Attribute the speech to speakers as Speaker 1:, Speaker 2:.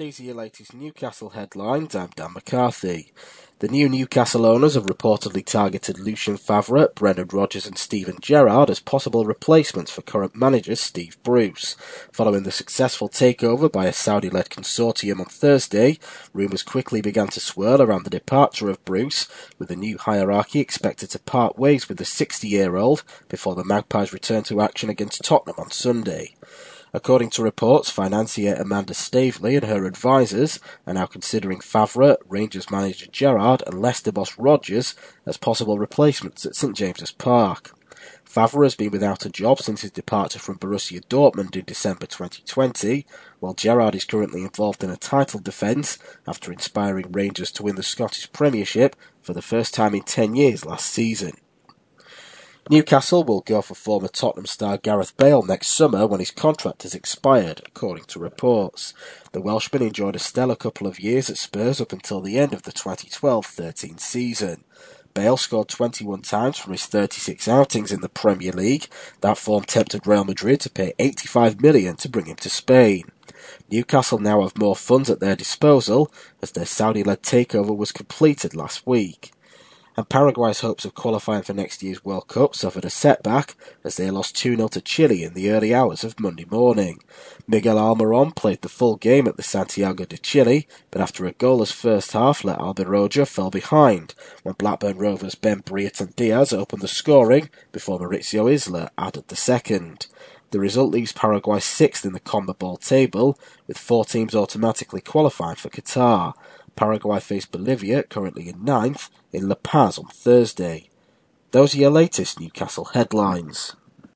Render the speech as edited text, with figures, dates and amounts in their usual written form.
Speaker 1: These are your latest Newcastle headlines. I'm Dan McCarthy. The new Newcastle owners have reportedly targeted Lucien Favre, Brendan Rodgers and Steven Gerrard as possible replacements for current manager Steve Bruce. Following the successful takeover by a Saudi-led consortium on Thursday, rumours quickly began to swirl around the departure of Bruce, with the new hierarchy expected to part ways with the 60-year-old before the Magpies return to action against Tottenham on Sunday. According to reports, financier Amanda Staveley and her advisors are now considering Favre, Rangers manager Gerrard and Leicester boss Rodgers as possible replacements at St James's Park. Favre has been without a job since his departure from Borussia Dortmund in December 2020, while Gerrard is currently involved in a title defence after inspiring Rangers to win the Scottish Premiership for the first time in 10 years last season. Newcastle will go for former Tottenham star Gareth Bale next summer when his contract has expired, according to reports. The Welshman enjoyed a stellar couple of years at Spurs up until the end of the 2012-13 season. Bale scored 21 times from his 36 outings in the Premier League. That form tempted Real Madrid to pay $85 million to bring him to Spain. Newcastle now have more funds at their disposal as their Saudi-led takeover was completed last week. And Paraguay's hopes of qualifying for next year's World Cup suffered a setback as they lost 2-0 to Chile in the early hours of Monday morning. Miguel Almiron played the full game at the Santiago de Chile, but after a goalless first half, La Albiroja fell behind when Blackburn Rovers' Ben Brighton Diaz opened the scoring before Mauricio Isla added the second. The result leaves Paraguay sixth in the CONMEBOL table, with 4 teams automatically qualifying for Qatar. Paraguay face Bolivia, currently in 9th, in La Paz on Thursday. Those are your latest Newcastle headlines.